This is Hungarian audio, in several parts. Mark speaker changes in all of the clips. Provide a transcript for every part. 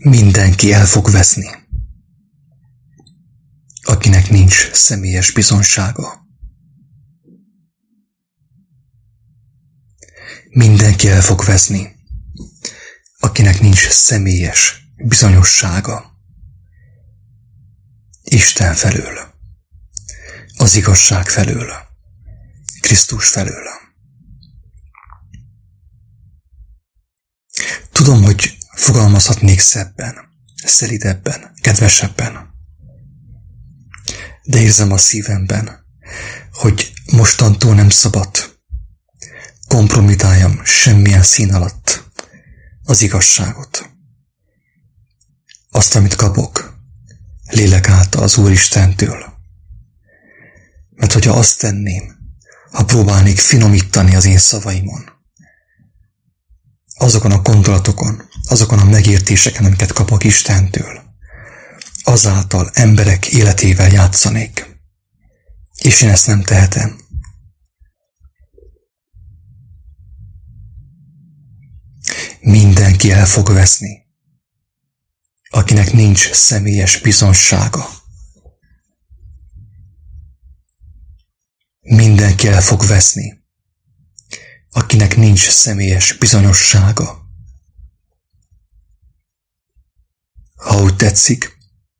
Speaker 1: Mindenki el fog veszni, akinek nincs személyes bizonsága. Mindenki el fog veszni, akinek nincs személyes bizonyossága. Isten felől, az igazság felől, Krisztus felől. Tudom, hogy fogalmazhatnék szebben, szelidebben, kedvesebben, de érzem a szívemben, hogy mostantól nem szabad kompromitáljam semmilyen szín alatt az igazságot. Azt, amit kapok, lélek által az Úristentől. Mert hogyha azt tenném, ha próbálnék finomítani az én szavaimon, azokon a gondolatokon, azokon a megértéseken, amiket kapok Istentől, azáltal emberek életével játszanék. És én ezt nem tehetem. Mindenki el fog veszni, akinek nincs személyes bizonsága. Mindenki el fog veszni, akinek nincs személyes bizonyossága. Ha úgy tetszik,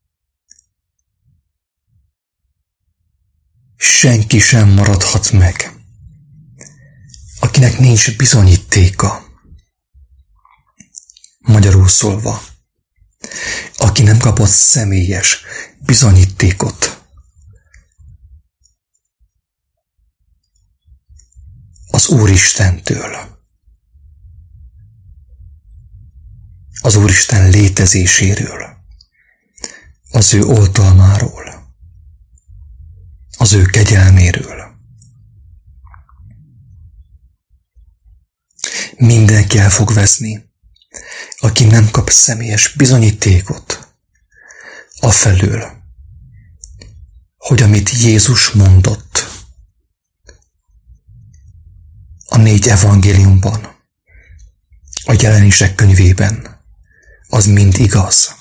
Speaker 1: senki sem maradhat meg, akinek nincs bizonyítéka. Magyarul szólva, aki nem kapott személyes bizonyítékot az Úristentől, az Úristen létezéséről, az ő oltalmáról, az ő kegyelméről. Mindenki el fog veszni, aki nem kap személyes bizonyítékot afelől, hogy amit Jézus mondott a 4 evangéliumban, a Jelenések könyvében, az mind igaz.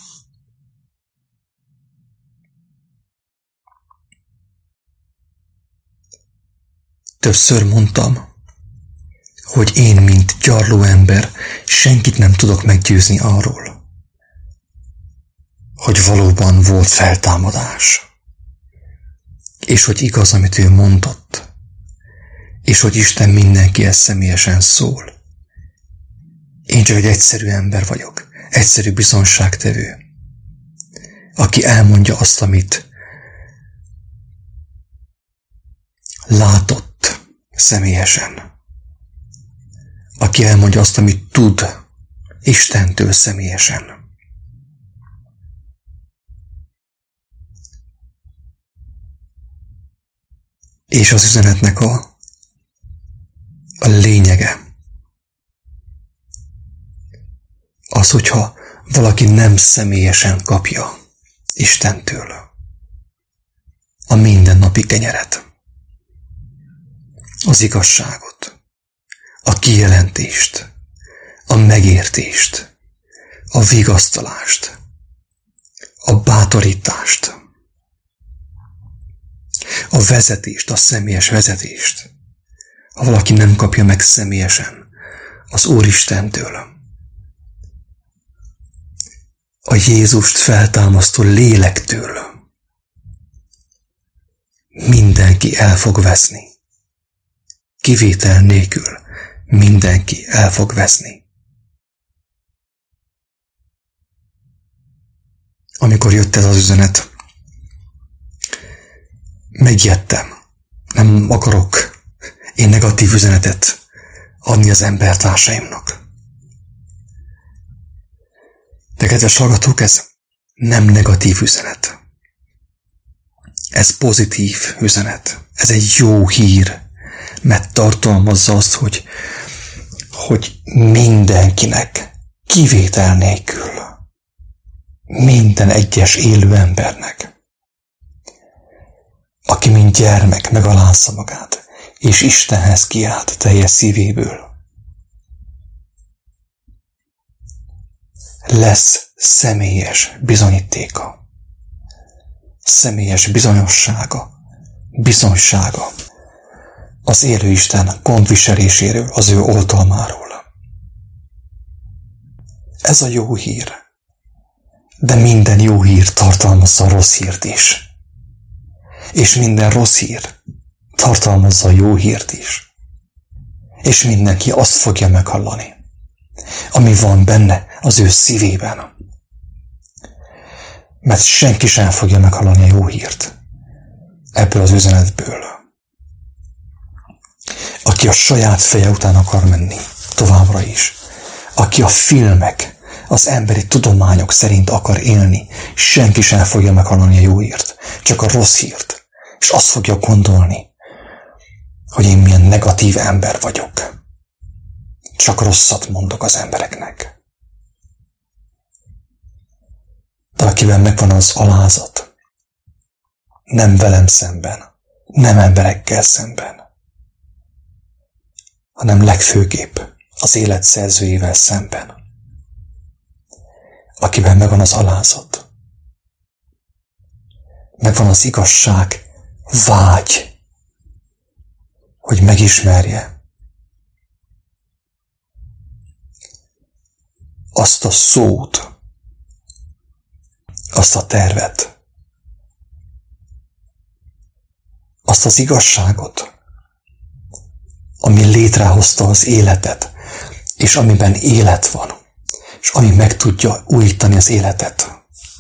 Speaker 1: Többször mondtam, hogy én, mint gyarló ember, senkit nem tudok meggyőzni arról, hogy valóban volt feltámadás, és hogy igaz, amit ő mondott, és hogy Isten mindenkihez személyesen szól. Én csak egy egyszerű ember vagyok, egyszerű bizonságtevő, aki elmondja azt, amit látott személyesen, aki elmondja azt, amit tud Istentől személyesen. És az üzenetnek a lényege az, hogyha valaki nem személyesen kapja Istentől a mindennapi kenyeret, az igazságot, a kijelentést, a megértést, a vigasztalást, a bátorítást, a vezetést, a személyes vezetést. Ha valaki nem kapja meg személyesen az Úristentől, a Jézust feltámasztó lélektől, mindenki el fog veszni. Kivétel nélkül mindenki el fog veszni. Amikor jött ez az üzenet, megijedtem. Nem akarok én negatív üzenetet adni az embertársaimnak. De kedves hallgatók, ez nem negatív üzenet. Ez pozitív üzenet. Ez egy jó hír, mert tartalmazza azt, hogy mindenkinek, kivétel nélkül, minden egyes élő embernek, aki mint gyermek megalázza magát, és Istenhez kiált teljes szívéből, lesz személyes bizonyítéka, személyes bizonyossága, bizonysága az élő Isten gondviseléséről, az ő oltalmáról. Ez a jó hír. De minden jó hír tartalmazza a rossz hírt is. És minden rossz hír tartalmazza a jó hírt is. És mindenki azt fogja meghallani, ami van benne az ő szívében. Mert senki sem fogja meghallani a jó hírt ebből az üzenetből. Aki a saját feje után akar menni továbbra is, aki a filmek, az emberi tudományok szerint akar élni, senki sem fogja meghallani a jó hírt, csak a rossz hírt. És azt fogja gondolni, hogy én milyen negatív ember vagyok. Csak rosszat mondok az embereknek. De akiben megvan az alázat, nem velem szemben, nem emberekkel szemben, hanem legfőképp az élet szerzőjével szemben. Akiben megvan az alázat, megvan az igazság, vágy, hogy megismerje azt a szót, azt a tervet, azt az igazságot, ami létrehozta az életet, és amiben élet van, és ami meg tudja újítani az életet.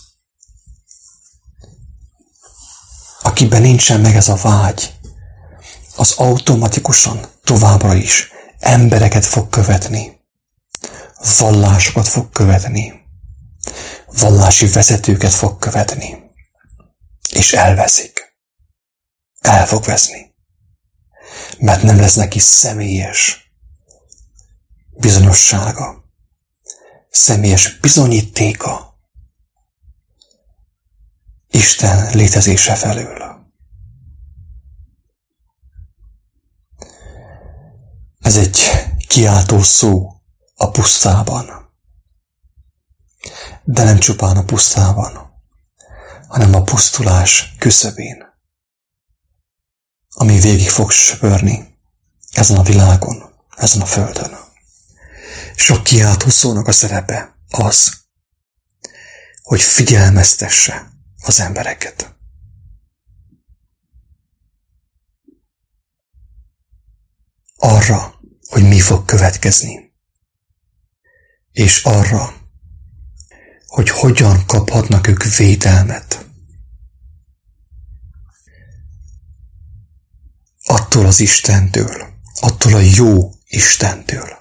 Speaker 1: Akiben nincsen meg ez a vágy, az automatikusan továbbra is embereket fog követni, vallásokat fog követni, vallási vezetőket fog követni, és elveszik. El fog veszni. Mert nem lesz neki személyes bizonyossága, személyes bizonyítéka Isten létezése felől. Ez egy kiáltó szó a pusztában. De nem csupán a pusztában, hanem a pusztulás küszöbén, ami végig fog söpörni ezen a világon, ezen a földön. És a kiáltó szónak a szerepe az, hogy figyelmeztesse az embereket. Arra, hogy mi fog következni. És arra, hogy hogyan kaphatnak ők védelmet. Attól az Istentől, attól a jó Istentől,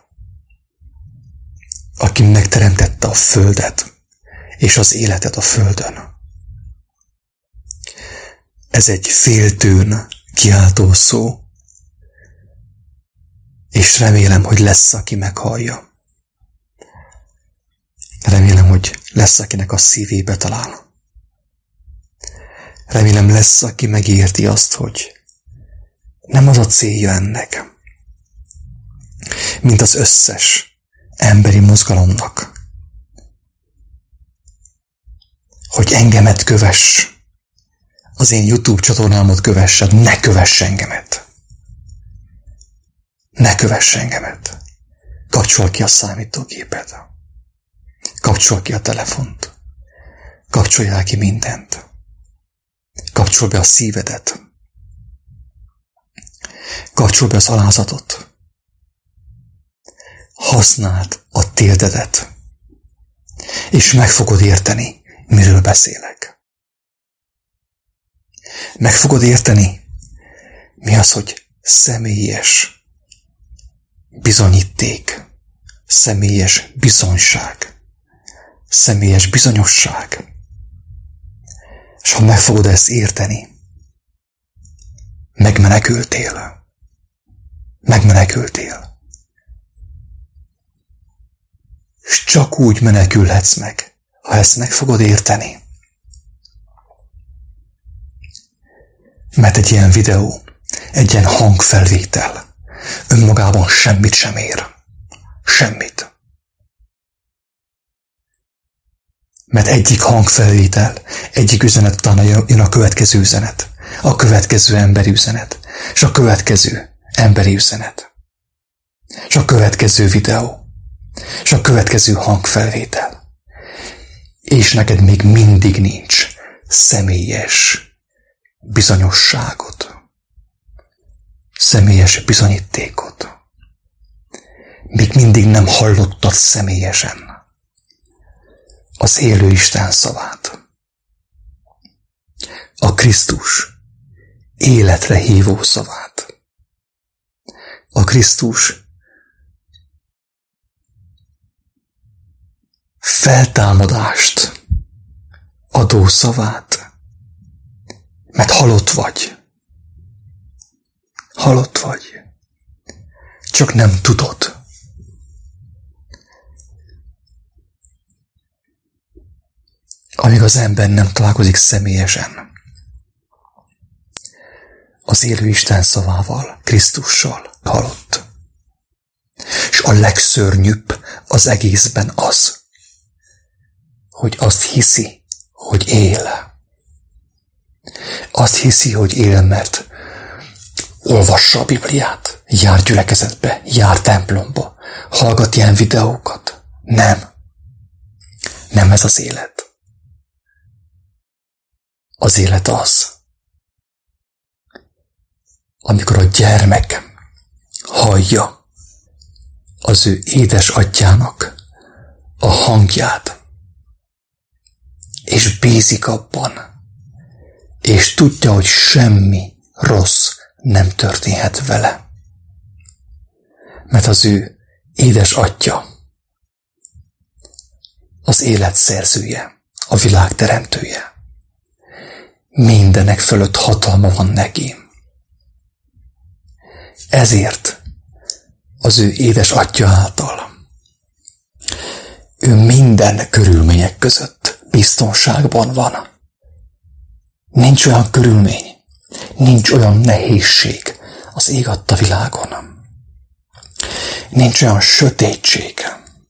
Speaker 1: aki megteremtette a földet és az életet a földön. Ez egy féltőn kiáltó szó, és remélem, hogy lesz, aki meghallja. Remélem, hogy lesz, akinek a szívébe talál. Remélem, lesz, aki megérti azt, hogy nem az a célja ennek, mint az összes emberi mozgalomnak, hogy engemet kövess, az én YouTube csatornámot kövessed, ne kövess engemet. Ne kövess engemet. Kapcsol ki a számítógéped. Kapcsol ki a telefont. Kapcsoljál ki mindent. Kapcsol be a szívedet. Kapcsol be az alázatot. Használd a térdedet. És meg fogod érteni, miről beszélek. Meg fogod érteni, mi az, hogy személyes bizonyíték, személyes bizonyság, személyes bizonyosság. És ha meg fogod ezt érteni, megmenekültél. Megmenekültél. És csak úgy menekülhetsz meg, ha ezt meg fogod érteni. Mert egy ilyen videó, egy ilyen hangfelvétel önmagában semmit sem ér. Semmit. Mert egyik hangfelvétel, egyik üzenet utána jön a következő üzenet, a következő emberi üzenet, és a következő emberi üzenet, és a következő videó, és a következő hangfelvétel. És neked még mindig nincs személyes bizonyosságot, személyes bizonyítékot. Még mindig nem hallottad személyesen az élő Isten szavát. A Krisztus életre hívó szavát. A Krisztus feltámadást adó szavát. Mert halott vagy. Halott vagy. Csak nem tudod. Amíg az ember nem találkozik személyesen az élő Isten szavával, Krisztussal, halott. És a legszörnyűbb az egészben az, hogy azt hiszi, hogy él. Azt hiszi, hogy él, mert olvassa a Bibliát, jár gyülekezetbe, jár templomba, hallgat ilyen videókat. Nem. Nem ez az élet. Az élet az, amikor a gyermek hallja az ő édesatyjának a hangját, és bízik abban, és tudja, hogy semmi rossz nem történhet vele. Mert az ő édesatya az élet szerzője, a világ teremtője. Mindenek fölött hatalma van neki. Ezért az ő édesatya által ő minden körülmények között biztonságban van. Nincs olyan körülmény, nincs olyan nehézség az ég adta világon. Nincs olyan sötétség,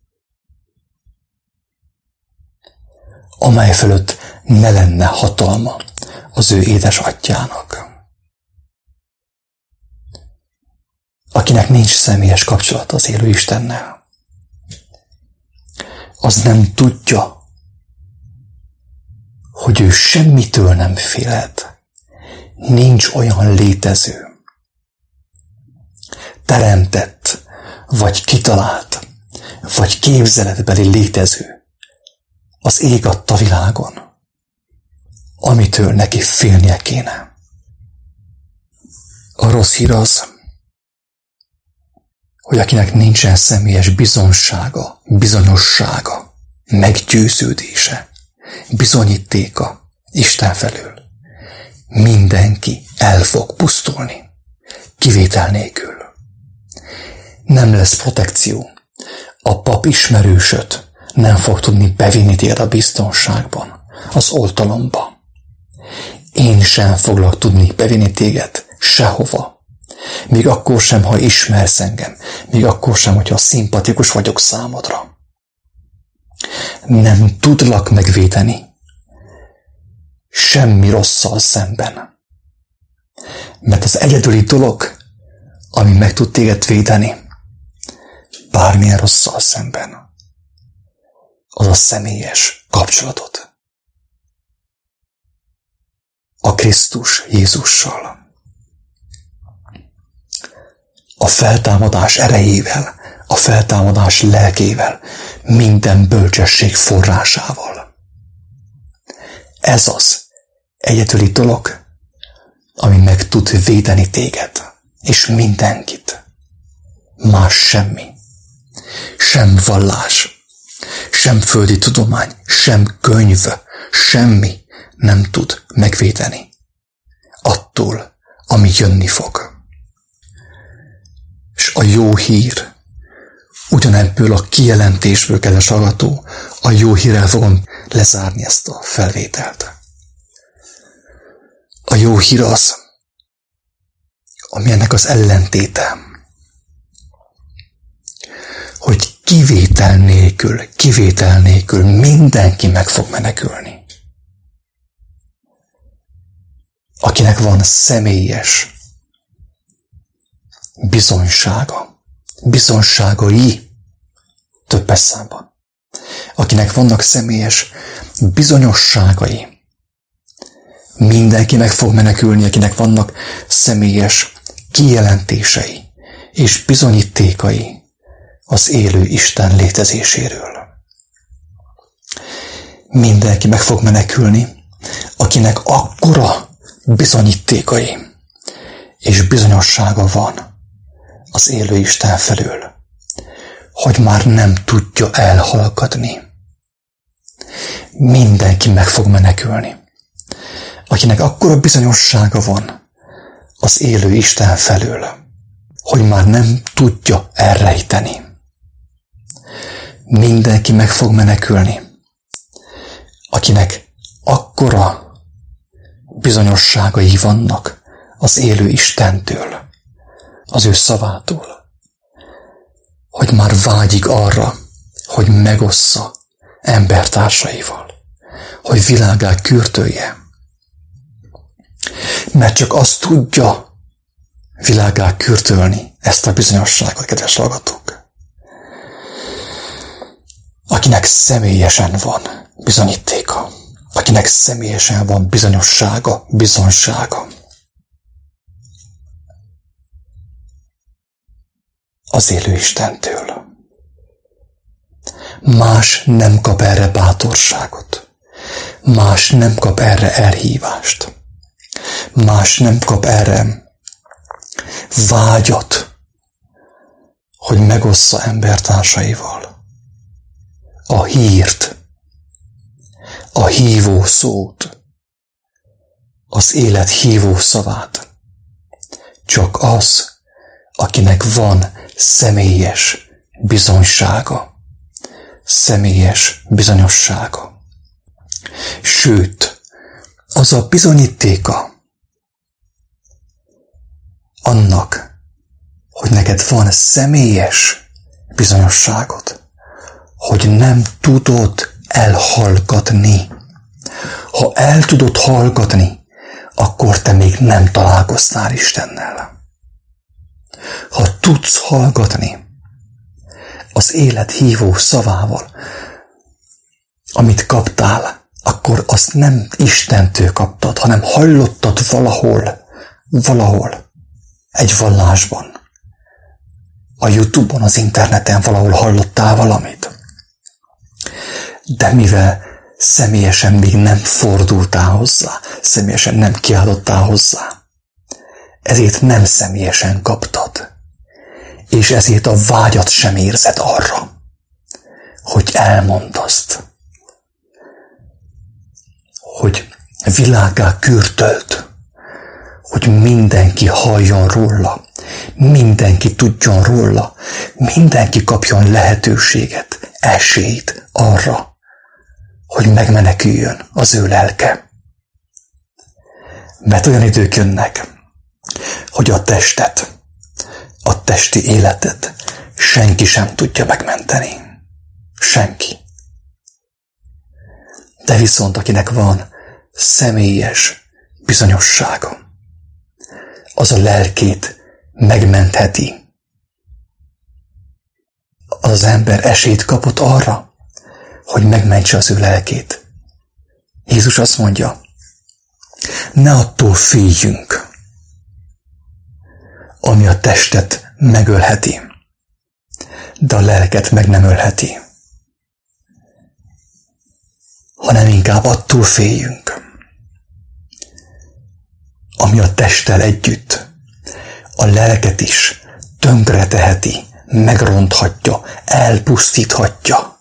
Speaker 1: amely fölött ne lenne hatalma az ő édesatyjának. Akinek nincs személyes kapcsolat az élő Istennel, az nem tudja, hogy ő semmitől nem félhet. Nincs olyan létező, teremtett, vagy kitalált, vagy képzeletbeli létező az ég adta világon, amitől neki félnie kéne. A rossz hír az, hogy akinek nincsen személyes bizonsága, bizonyossága, meggyőződése, bizonyítéka Isten felől, mindenki el fog pusztulni, kivétel nélkül. Nem lesz protekció. A pap ismerősöt nem fog tudni bevinni téged a biztonságban, az oltalomba. Én sem foglak tudni bevinni téged sehova. Még akkor sem, ha ismersz engem. Még akkor sem, hogyha szimpatikus vagyok számodra. Nem tudlak megvédeni semmi rosszal szemben. Mert az egyedüli dolog, ami meg tud téged védeni, bármilyen rosszal szemben, az a személyes kapcsolatod. A Krisztus Jézussal. A feltámadás erejével, a feltámadás lelkével, minden bölcsesség forrásával. Ez az egyedüli dolog, ami meg tud védeni téged, és mindenkit. Más semmi. Sem vallás, sem földi tudomány, sem könyv, semmi nem tud megvédeni attól, ami jönni fog. És a jó hír, ugyanebből a kijelentésből, kedves hallgató, a jó hírrel fogom lezárni ezt a felvételt. A jó hír az, ami ennek az ellentéte, hogy kivétel nélkül mindenki meg fog menekülni. Akinek van személyes bizonyságai, többes számban. Akinek vannak személyes bizonyosságai, mindenki meg fog menekülni, akinek vannak személyes kijelentései és bizonyítékai az élő Isten létezéséről. Mindenki meg fog menekülni, akinek akkora bizonyítékai és bizonyossága van az élő Isten felől, hogy már nem tudja elhallgatni. Mindenki meg fog menekülni, akinek akkora bizonyossága van az élő Isten felől, hogy már nem tudja elrejteni. Mindenki meg fog menekülni, akinek akkora bizonyosságai vannak az élő Istentől, az ő szavától, hogy már vágyik arra, hogy megossza embertársaival, hogy világgá kürtölje. Mert csak azt tudja világgá kürtölni ezt a bizonyosságot, kedves hallgatók, akinek személyesen van bizonyítéka, akinek személyesen van bizonysága. Az élő Istentől. Más nem kap erre bátorságot. Más nem kap erre elhívást. Más nem kap erre vágyat, hogy megossza embertársaival a hírt, a hívó szót, az élet hívó szavát. Csak az, akinek van személyes bizonyossága. Sőt, az a bizonyítéka annak, hogy neked van személyes bizonyosságod, hogy nem tudod elhallgatni. Ha el tudod hallgatni, akkor te még nem találkoztál Istennel. Ha tudsz hallgatni az élet hívó szavával, amit kaptál, akkor azt nem Istentől kaptad, hanem hallottad valahol, egy vallásban, a YouTube-on, az interneten valahol hallottál valamit. De mivel személyesen még nem fordultál hozzá, személyesen nem kiáltottál hozzá, ezért nem személyesen kaptad, és ezért a vágyat sem érzed arra, hogy elmondd azt, hogy világgá kürtöld, hogy mindenki halljon róla, mindenki tudjon róla, mindenki kapjon lehetőséget, esélyt arra, hogy megmeneküljön az ő lelke. Mert olyan idők jönnek, hogy a testet, a testi életet senki sem tudja megmenteni. Senki. De viszont akinek van személyes bizonyossága, az a lelkét megmentheti. Az ember esélyt kapott arra, hogy megmentse az ő lelkét. Jézus azt mondja, ne attól féljünk, ami a testet megölheti, de a lelket meg nem ölheti, hanem inkább attól féljünk, ami a testtel együtt a lelket is tönkre teheti, megronthatja, elpusztíthatja.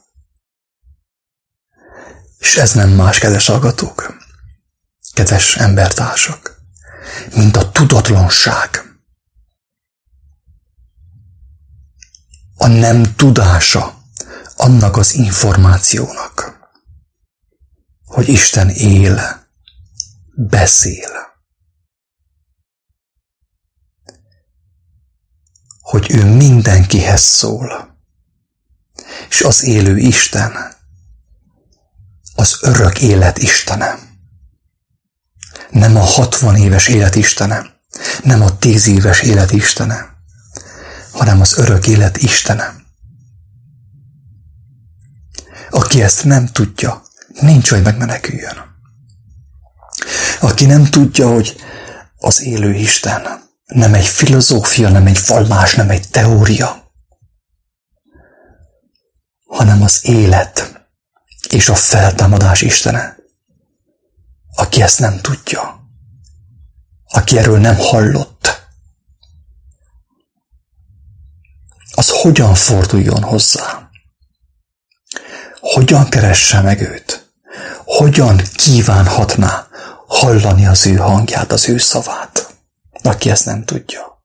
Speaker 1: És ez nem más, kedves hallgatók, kedves embertársak, mint a tudatlanság, a nem tudása annak az információnak, hogy Isten él, beszél, hogy ő mindenkihez szól, és az élő Isten, az örök élet Istene. Nem a 60 éves élet Istene, nem a 10 éves élet Istene, hanem az örök élet Istene. Aki ezt nem tudja, nincs, hogy megmeneküljön. Aki nem tudja, hogy az élő Isten nem egy filozófia, nem egy vallás, nem egy teória, hanem az élet és a feltámadás Istene. Aki ezt nem tudja, aki erről nem hallott, az hogyan forduljon hozzá? Hogyan keresse meg őt? Hogyan kívánhatná hallani az ő hangját, az ő szavát, aki ezt nem tudja?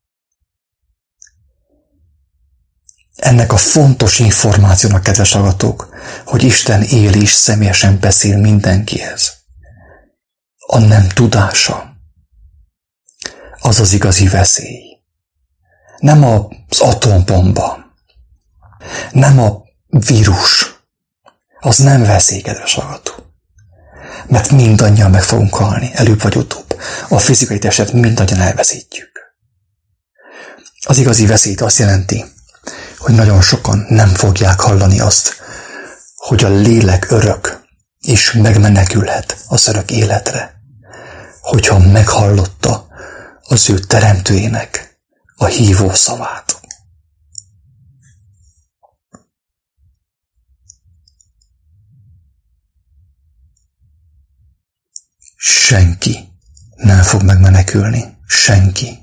Speaker 1: Ennek a fontos információnak, kedves hallgatók, hogy Isten él és személyesen beszél mindenkihez. A nem tudása az az igazi veszély. Nem az atombomba, nem a vírus, az nem veszély, kedves hallgató. Mert mindannyian meg fogunk halni, előbb vagy utóbb. A fizikai testet mindannyian elveszítjük. Az igazi veszélyt azt jelenti, hogy nagyon sokan nem fogják hallani azt, hogy a lélek örök, és megmenekülhet az örök életre, hogyha meghallotta az ő teremtőjének a hívó szavát. Senki nem fog megmenekülni. Senki.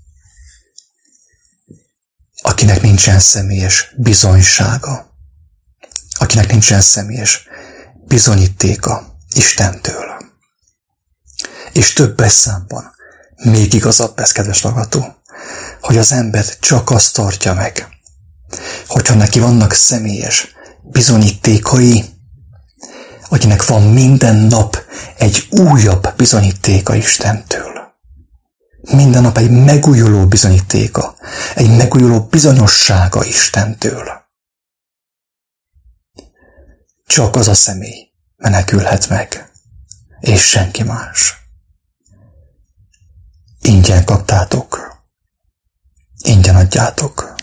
Speaker 1: Akinek nincsen személyes bizonysága. Akinek nincsen személyes bizonyítéka Istentől. És többes számban még igazabb ez, kedves hallgató, hogy az ember csak azt tartja meg, hogyha neki vannak személyes bizonyítékai, akinek van minden nap egy újabb bizonyítéka Istentől. Minden nap egy megújuló bizonyítéka, egy megújuló bizonyossága Istentől. Csak az a személy menekülhet meg, és senki más. Ingyen kaptátok, ingyen adjátok.